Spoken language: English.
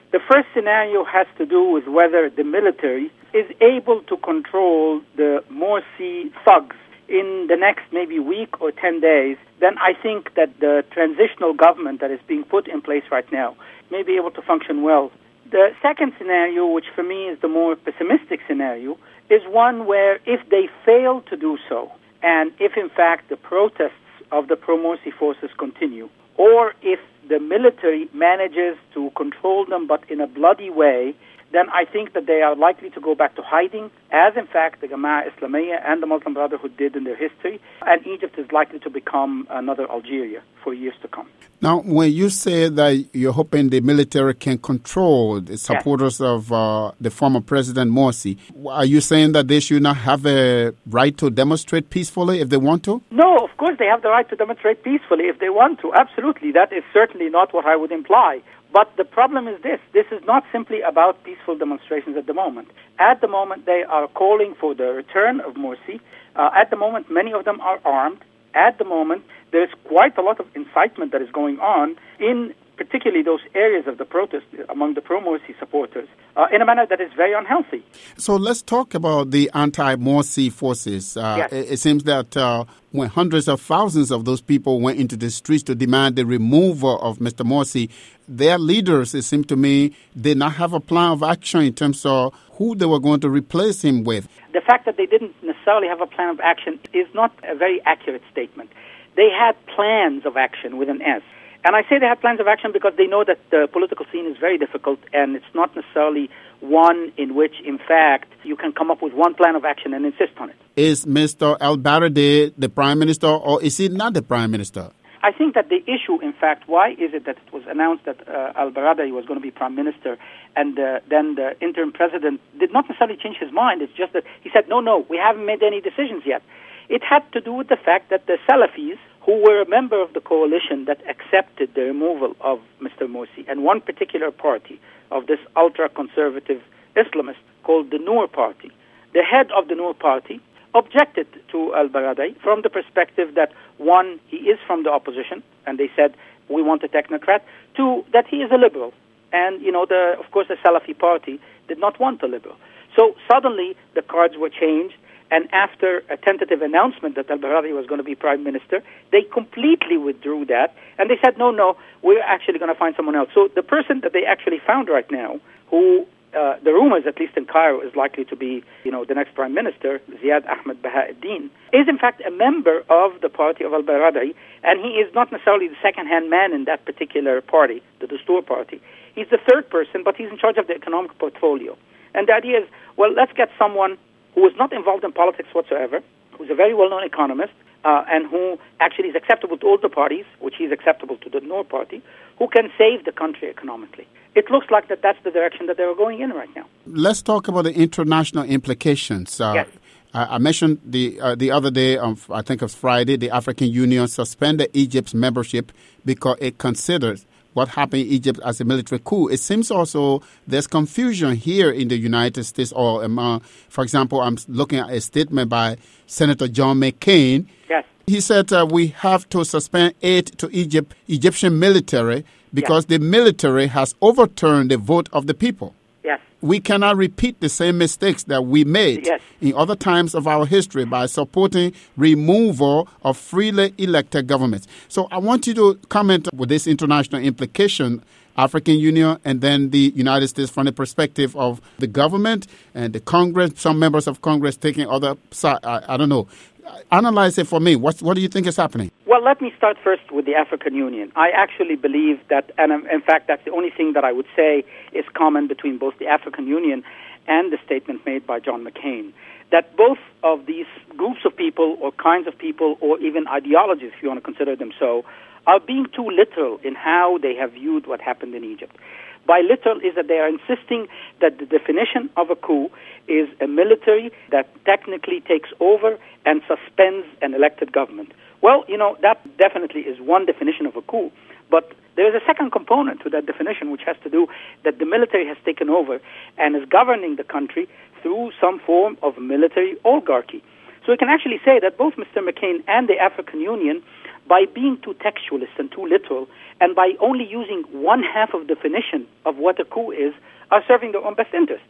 The first scenario has to do with whether the military is able to control the Morsi thugs in the next maybe week or 10 days. Then I think that the transitional government that is being put in place right now may be able to function well. The second scenario, which for me is the more pessimistic scenario, is one where if they fail to do so, and if in fact the protests of the pro-Morsi forces continue, or if the military manages to control them but in a bloody way, then I think that they are likely to go back to hiding, as in fact the Jama'ah Islamiyya and the Muslim Brotherhood did in their history, and Egypt is likely to become another Algeria for years to come. Now, when you say that you're hoping the military can control the supporters of the former President Morsi, are you saying that they should not have a right to demonstrate peacefully if they want to? No, of course they have the right to demonstrate peacefully if they want to. Absolutely. That is certainly not what I would imply. But the problem is this. This is not simply about peaceful demonstrations at the moment. At the moment, they are calling for the return of Morsi. At the moment, many of them are armed. At the moment, there's quite a lot of incitement that is going on in particularly those areas of the protest among the pro-Morsi supporters in a manner that is very unhealthy. So let's talk about the anti-Morsi forces. It seems that when hundreds of thousands of those people went into the streets to demand the removal of Mr. Morsi, their leaders, it seemed to me, did not have a plan of action in terms of who they were going to replace him with. The fact that they didn't necessarily have a plan of action is not a very accurate statement. They had plans of action with an S. And I say they have plans of action because they know that the political scene is very difficult and it's not necessarily one in which, in fact, you can come up with one plan of action and insist on it. Is Mr. al-Baradei the Prime Minister or is he not the Prime Minister? I think that the issue, in fact, why is it that it was announced that al-Baradei was going to be Prime Minister and then the interim president did not necessarily change his mind. It's just that he said, no, we haven't made any decisions yet. It had to do with the fact that the Salafis, who were a member of the coalition that accepted the removal of Mr. Morsi, and one particular party of this ultra-conservative Islamist called the Noor Party, the head of the Noor Party objected to al-Baradei from the perspective that, one, he is from the opposition, and they said, we want a technocrat, two, that he is a liberal. And, of course, the Salafi party did not want a liberal. So suddenly the cards were changed, and after a tentative announcement that al-Baradei was going to be Prime Minister, they completely withdrew that, and they said, no, we're actually going to find someone else. So the person that they actually found right now, who the rumors, at least in Cairo, is likely to be, the next Prime Minister, Ziad Ahmed Bahauddin, is in fact a member of the party of al-Baradei, and he is not necessarily the second-hand man in that particular party, the Dastoor Party. He's the third person, but he's in charge of the economic portfolio. And the idea is, well, let's get someone who is not involved in politics whatsoever, who's a very well-known economist, and who actually is acceptable to all the parties, which is acceptable to the Noor Party, who can save the country economically. It looks like that's the direction that they're going in right now. Let's talk about the international implications. Yes. I mentioned the other day, I think it was Friday, the African Union suspended Egypt's membership because it considers what happened in Egypt as a military coup. It seems also there's confusion here in the United States, or for example, I'm looking at a statement by Senator John McCain. Yes. He said we have to suspend aid to Egyptian military because the military has overturned the vote of the people. Yes. We cannot repeat the same mistakes that we made in other times of our history by supporting removal of freely elected governments. So I want you to comment with this international implication, African Union and then the United States from the perspective of the government and the Congress, some members of Congress taking other side. I don't know. Analyze it for me. What do you think is happening? Well, let me start first with the African Union. I actually believe that, and in fact, that's the only thing that I would say is common between both the African Union and the statement made by John McCain, that both of these groups of people or kinds of people or even ideologies, if you want to consider them so, are being too literal in how they have viewed what happened in Egypt. By literal is that they are insisting that the definition of a coup is a military that technically takes over and suspends an elected government. Well, that definitely is one definition of a coup, but there is a second component to that definition, which has to do that the military has taken over and is governing the country through some form of military oligarchy. So we can actually say that both Mr. McCain and the African Union by being too textualist and too literal, and by only using one half of definition of what a coup is, are serving their own best interest.